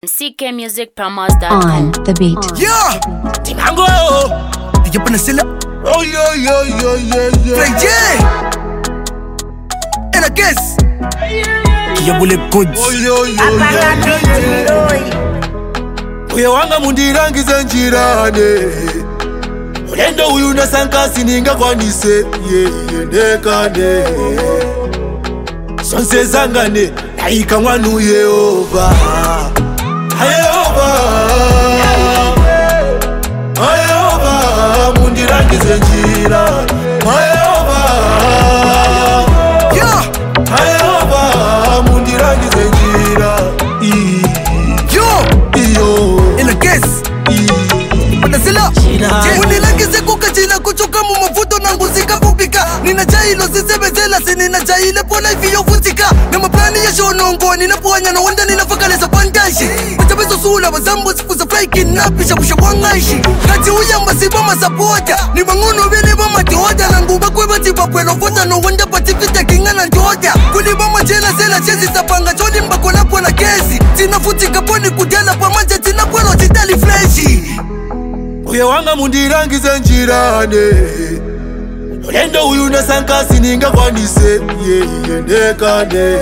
ckmusicpromos.com. On the beat. Yeah! Timango! DJ Panasila. Oh yeah. Play J! And I guess. Kiyabule goods. Uye wanga mundirangi zenjirane. Ulendo uyu nasankasi ninga kwanise. Nekane. Sonse zangane. Naika mwanu Yehova. Ayova mundirangi zenjira. Yeah! Ayova mundirangi zenjira. Yo! And I guess. Panasila. Unilangize kukachila kuchoka mu mafuto na nguzika kupika. Nina chailo sisebezela sinina chaile pona ifiyo futika. Na maplani ya shonongo ninapoanya na wanda ninafakaleza pantashi. Machabezo sula bazambo sifuza fly kidnapisha bushabwangaishi. Kati uya masiba masapota. Ni banguno bele ba matoda na nguba kwe batiba pwelo fota no wanda patifita kingana njoda. Kuliba machela sela chezi sapanga choni mbakona pona kesi. Tina futika poni kudela pamanja tina pwelo chitali fleshi. Uye wanga mundirangi zenjirane. Ulendo uyu nasankasi ninga kwanise. Nekane.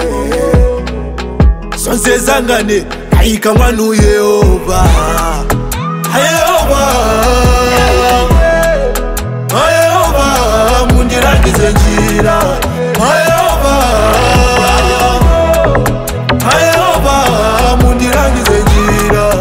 Sonse zangane. Naika mwanu Yehova. Ayova mundirangi zenjira. Ayova mundirangi zenjira.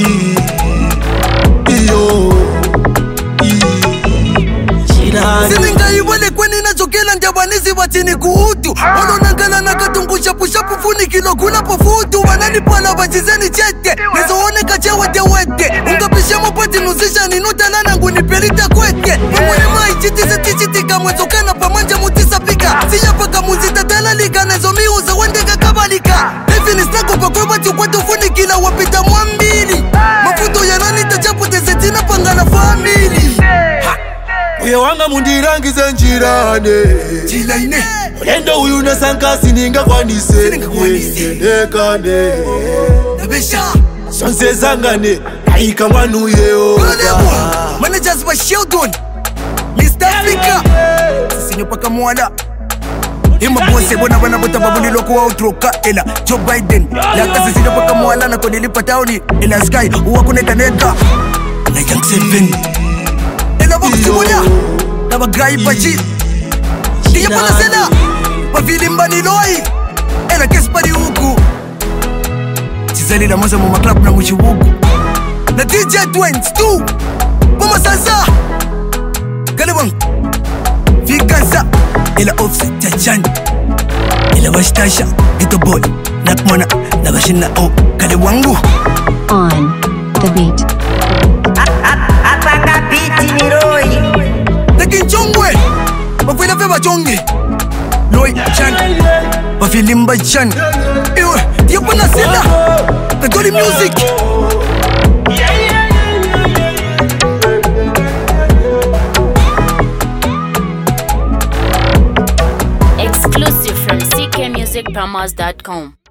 Sininga iwele kweni na jokela njabanizi watini kuhutu. Wano nangala na katungu shapu funi kilo kula pofutu. Wanani pala wachizeni chete. Nezo one kache wete. Ungapisha mopati nuzisha ninutala nangu nipelita kwete. Mwene mai chitisi tichitika mwezokana pamanja mutisa pika. Siya paka muzita dalalika nezo miuza wendeka kabalika. Hivi nisnako pa kweba chukwetu funi kila wapita mwambili. Mafuto ya nani tachapu tezetina pangana family. Uye wanga mundirangi zenjirane. Jilaine. Ulendo uyu nasankasi ninga kwanise. Nekane. Nabesha. Sonse zangane. Naika mwanu Yehova. Managers wa Sheldon Mr. Africa Sinyo paka mwala Ima bose bona wana bota babuli loko wa utroka ela Joe Biden Laka sinyo paka mwala na kodilipa tauni Ela Sky uwa kuneta neta Na Young Seven Ela boku simula Na bagai pachi Diya pala sela Pavili mbani loi Ela kespari huku Chizali la moza muma club na mwishiwuku Na DJ Twins too Boma salsa Galibang Fikansa Ila offset Chachan Ila washtasha Ghetto boy Nakmona Nabashina o Kaliwangu On the beat. Apanga biti ni Roy. Takin chongwe Mafila feba chongi Loy Chan Mafilimba Chan Ewe Yapana sila The Goli Music Exclusive from ckmusicpromos.com.